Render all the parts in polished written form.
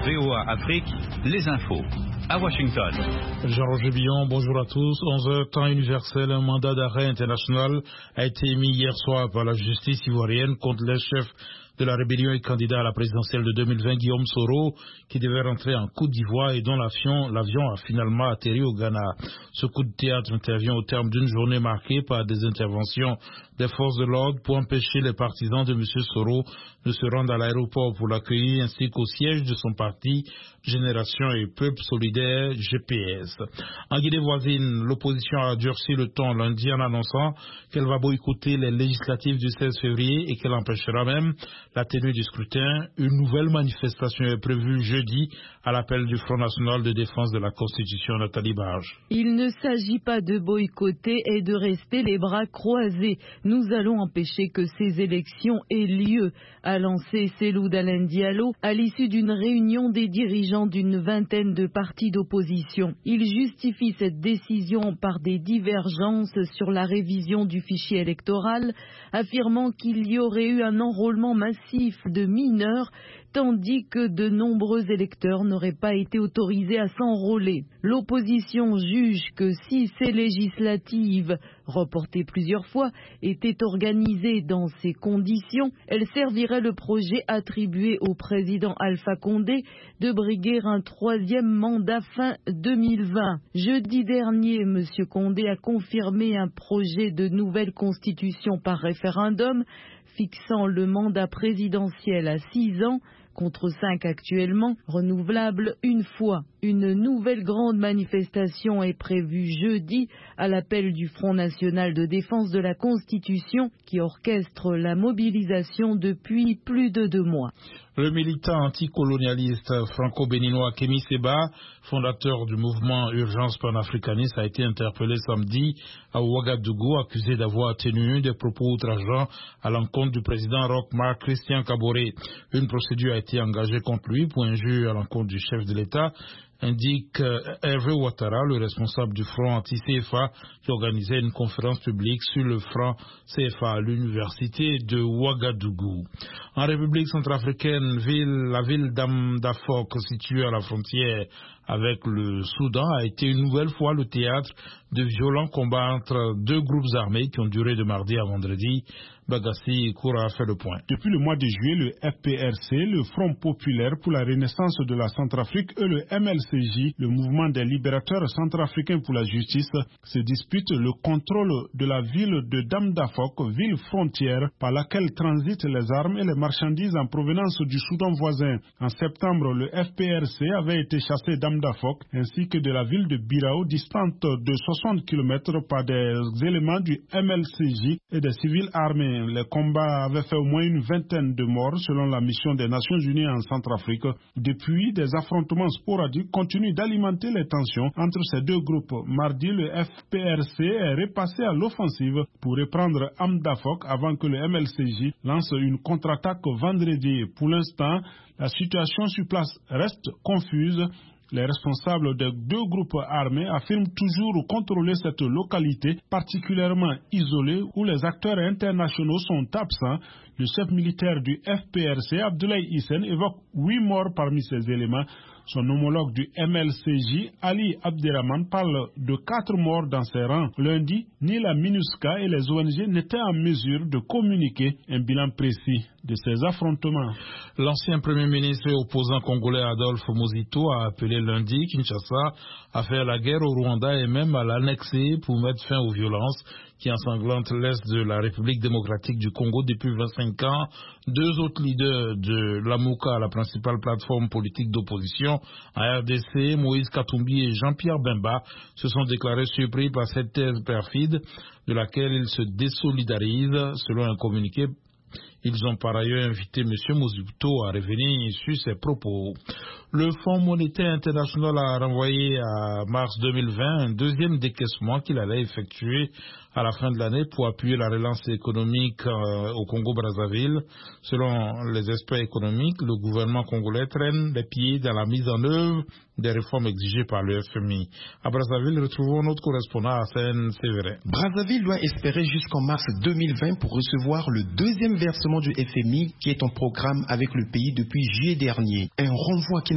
VOA Afrique, les infos. À Washington. Jean-Roger Billon, bonjour à tous. 11h, temps universel, un mandat d'arrêt international a été émis hier soir par la justice ivoirienne contre le chef de la rébellion et candidat à la présidentielle de 2020, Guillaume Soro, qui devait rentrer en Côte d'Ivoire et dont l'avion a finalement atterri au Ghana. Ce coup de théâtre intervient au terme d'une journée marquée par des interventions des forces de l'ordre pour empêcher les partisans de M. Soro de se rendre à l'aéroport pour l'accueillir, ainsi qu'au siège de son parti Génération et Peuple Solidaire, GPS. En Guinée voisine, l'opposition a durci le ton lundi en annonçant qu'elle va boycotter les législatives du 16 février et qu'elle empêchera même la tenue du scrutin. Une nouvelle manifestation est prévue jeudi à l'appel du Front National de Défense de la Constitution, Nathalie Barge. Il ne s'agit pas de boycotter et de rester les bras croisés. Nous allons empêcher que ces élections aient lieu, a lancé Cellou Dalein Diallo à l'issue d'une réunion des dirigeants d'une vingtaine de partis d'opposition. Il justifie cette décision par des divergences sur la révision du fichier électoral, affirmant qu'il y aurait eu un enrôlement massif de mineurs, tandis que de nombreux électeurs n'auraient pas été autorisés à s'enrôler. L'opposition juge que si ces législatives, reportées plusieurs fois, étaient organisées dans ces conditions, elles serviraient le projet attribué au président Alpha Condé de briguer un troisième mandat fin 2020. Jeudi dernier, M. Condé a confirmé un projet de nouvelle constitution par référendum, fixant le mandat présidentiel à 6 ans, contre 5 actuellement, renouvelable une fois. Une nouvelle grande manifestation est prévue jeudi à l'appel du Front National de Défense de la Constitution qui orchestre la mobilisation depuis plus de 2 mois. Le militant anticolonialiste franco-béninois Kémy Séba, fondateur du mouvement Urgence panafricaniste, a été interpellé samedi à Ouagadougou, accusé d'avoir tenu des propos outrageants à l'encontre du président Roch Marc Christian Kaboré. Une procédure a été engagée contre lui pour injure à l'encontre du chef de l'État, indique Hervé Ouattara, le responsable du front anti-CFA, qui organisait une conférence publique sur le franc CFA à l'université de Ouagadougou. En République centrafricaine, la ville d'Amdafok, située à la frontière avec le Soudan, a été une nouvelle fois le théâtre de violents combats entre 2 groupes armés qui ont duré de mardi à vendredi. Bagassi Koura a fait le point. Depuis le mois de juillet, le FPRC, le Front populaire pour la renaissance de la Centrafrique et le MLCJ, le mouvement des libérateurs centrafricains pour la justice, se disputent le contrôle de la ville de Damdafok, ville frontière par laquelle transitent les armes et les marchandises en provenance du Soudan voisin. En septembre, le FPRC avait été chassé d'Amdafok ainsi que de la ville de Birao, distante de 60 km par des éléments du MLCJ et des civils armés. Les combats avaient fait au moins une vingtaine de morts selon la mission des Nations Unies en Centrafrique. Depuis, des affrontements sporadiques continuent d'alimenter les tensions entre ces 2 groupes. Mardi, le FPRC est repassé à l'offensive pour reprendre Amdafok avant que le MLCJ lance une contre-attaque vendredi. Pour l'instant, la situation sur place reste confuse. Les responsables des 2 groupes armés affirment toujours contrôler cette localité particulièrement isolée où les acteurs internationaux sont absents. Le chef militaire du FPRC, Abdoulaye Hissène, évoque 8 morts parmi ces éléments. Son homologue du MLCJ, Ali Abderrahman, parle de 4 morts dans ses rangs. Lundi, ni la MINUSCA et les ONG n'étaient en mesure de communiquer un bilan précis de ces affrontements. L'ancien premier ministre et opposant congolais Adolphe Muzito a appelé lundi Kinshasa à faire la guerre au Rwanda et même à l'annexer pour mettre fin aux violences qui ensanglantent l'Est de la République démocratique du Congo depuis 25 ans. 2 autres leaders de l'Amouka, la principale plateforme politique d'opposition à RDC, Moïse Katumbi et Jean-Pierre Bemba, se sont déclarés surpris par cette thèse perfide de laquelle ils se désolidarisent, selon un communiqué. Ils ont par ailleurs invité M. Muzito à revenir sur ses propos. Le Fonds monétaire international a renvoyé à mars 2020 un 2e décaissement qu'il allait effectuer à la fin de l'année pour appuyer la relance économique au Congo-Brazzaville. Selon les experts économiques, le gouvernement congolais traîne les pieds dans la mise en œuvre des réformes exigées par le FMI. À Brazzaville, retrouvons notre correspondant Hassan Sévérin. Brazzaville doit espérer jusqu'en mars 2020 pour recevoir le 2e versement du FMI qui est en programme avec le pays depuis juillet dernier. Un renvoi qui n'a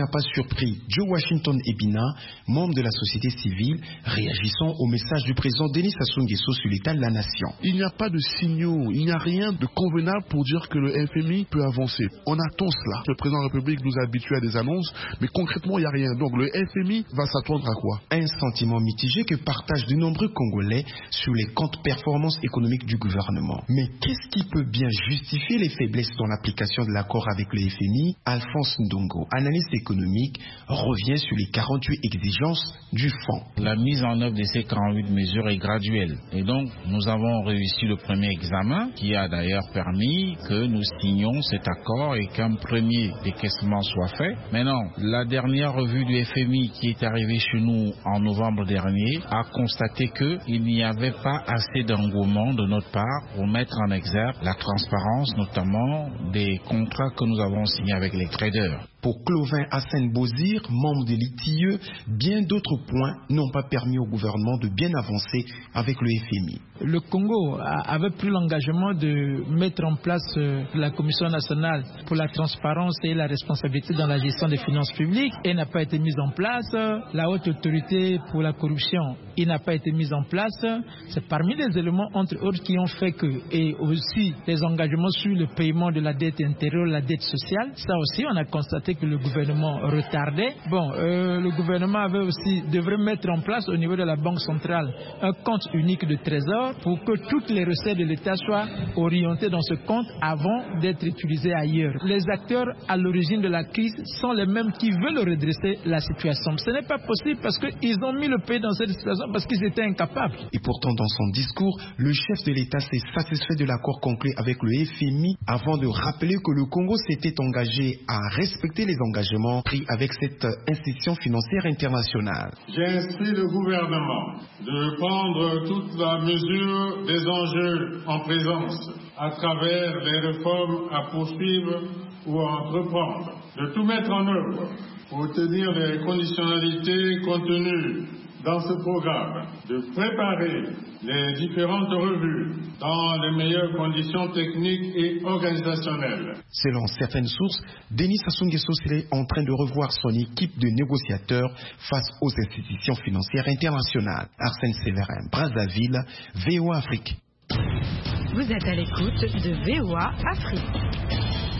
n'a pas surpris Joe Washington Ebina, membre de la société civile, réagissant au message du président Denis Sassou Nguesso sur l'état de la nation. Il n'y a pas de signaux, il n'y a rien de convenable pour dire que le FMI peut avancer. On attend cela. Le président de la République nous habitue à des annonces, mais concrètement, il n'y a rien. Donc le FMI va s'attendre à quoi? Un sentiment mitigé que partagent de nombreux Congolais sur les comptes performances économiques du gouvernement. Mais qu'est-ce qui peut bien justifier les faiblesses dans l'application de l'accord avec le FMI? Alphonse Ndongo, analyste économique, revient sur les 48 exigences du fonds. La mise en œuvre de ces 48 mesures est graduelle. Et donc, nous avons réussi le premier examen, qui a d'ailleurs permis que nous signions cet accord et qu'un premier décaissement soit fait. Maintenant, la dernière revue du FMI qui est arrivée chez nous en novembre dernier a constaté qu'il n'y avait pas assez d'engouement de notre part pour mettre en exergue la transparence, notamment des contrats que nous avons signés avec les traders. Pour Clovin Hassan Bozir, membre de l'ITIE, bien d'autres points n'ont pas permis au gouvernement de bien avancer avec le FMI. Le Congo avait pris l'engagement de mettre en place la Commission nationale pour la transparence et la responsabilité dans la gestion des finances publiques. Elle n'a pas été mise en place. La haute autorité pour la corruption, il n'a pas été mise en place. C'est parmi les éléments, entre autres, qui ont fait que, et aussi les engagements sur le paiement de la dette intérieure, la dette sociale, ça aussi on a constaté que le gouvernement retardait. Le gouvernement devrait mettre en place au niveau de la Banque centrale un compte unique de trésor pour que toutes les recettes de l'État soient orientées dans ce compte avant d'être utilisées ailleurs. Les acteurs à l'origine de la crise sont les mêmes qui veulent redresser la situation. Ce n'est pas possible parce qu'ils ont mis le pays dans cette situation parce qu'ils étaient incapables. Et pourtant, dans son discours, le chef de l'État s'est satisfait de l'accord conclu avec le FMI avant de rappeler que le Congo s'était engagé à respecter les engagements pris avec cette institution financière internationale. J'instruis le gouvernement de prendre toute la mesure des enjeux en présence à travers les réformes à poursuivre ou à entreprendre, de tout mettre en œuvre pour tenir les conditionnalités contenues dans ce programme, de préparer les différentes revues dans les meilleures conditions techniques et organisationnelles. Selon certaines sources, Denis Sassou Nguesso serait en train de revoir son équipe de négociateurs face aux institutions financières internationales. Arsène Séverin, Brazzaville, VOA Afrique. Vous êtes à l'écoute de VOA Afrique.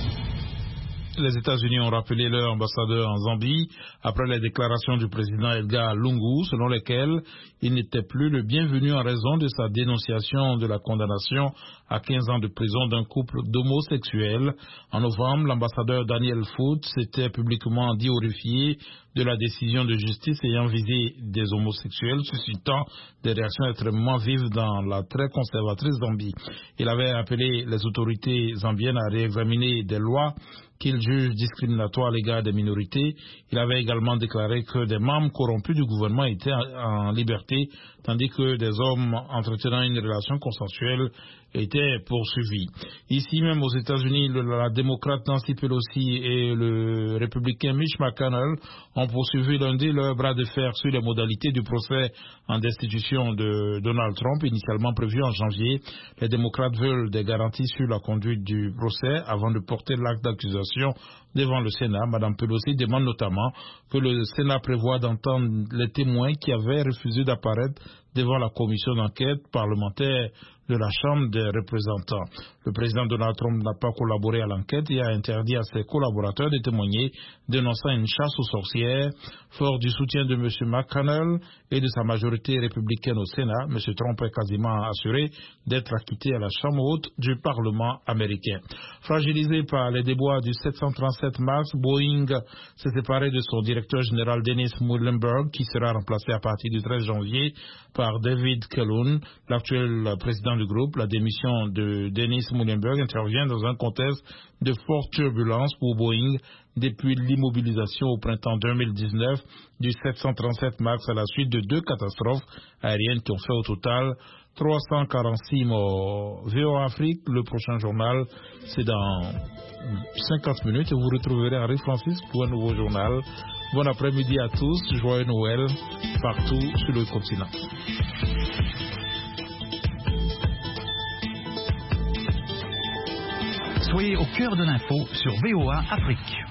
Les États-Unis ont rappelé leur ambassadeur en Zambie après les déclarations du président Edgar Lungu selon lesquelles il n'était plus le bienvenu en raison de sa dénonciation de la condamnation à 15 ans de prison d'un couple d'homosexuels. En novembre, l'ambassadeur Daniel Foote s'était publiquement dit horrifié de la décision de justice ayant visé des homosexuels, suscitant des réactions extrêmement vives dans la très conservatrice Zambie. Il avait appelé les autorités zambiennes à réexaminer des lois qu'il juge discriminatoires à l'égard des minorités. Il avait également déclaré que des membres corrompus du gouvernement étaient en liberté, tandis que des hommes entretenant une relation consensuelle étaient poursuivis. Ici même aux États-Unis, la démocrate Nancy Pelosi et le républicain Mitch McConnell ont poursuivi lundi leur bras de fer sur les modalités du procès en destitution de Donald Trump, initialement prévu en janvier. Les démocrates veulent des garanties sur la conduite du procès avant de porter l'acte d'accusation devant le Sénat. Madame Pelosi demande notamment que le Sénat prévoie d'entendre les témoins qui avaient refusé d'apparaître devant la commission d'enquête parlementaire de la Chambre des représentants. Le président Donald Trump n'a pas collaboré à l'enquête et a interdit à ses collaborateurs de témoigner, dénonçant une chasse aux sorcières. Fort du soutien de M. McConnell et de sa majorité républicaine au Sénat, M. Trump est quasiment assuré d'être acquitté à la Chambre haute du Parlement américain. Fragilisé par les déboires du 737 MAX, Boeing s'est séparé de son directeur général Dennis Muilenburg, qui sera remplacé à partir du 13 janvier par David Calhoun, l'actuel président du groupe. La démission de Dennis Muilenburg intervient dans un contexte de forte turbulence pour Boeing depuis l'immobilisation au printemps 2019 du 737 MAX à la suite de 2 catastrophes aériennes qui ont fait au total 346 morts. VOA Afrique, le prochain journal, c'est dans 50 minutes et vous retrouverez Henri Francis pour un nouveau journal. Bon après-midi à tous, joyeux Noël partout sur le continent. Soyez au cœur de l'info sur VOA Afrique.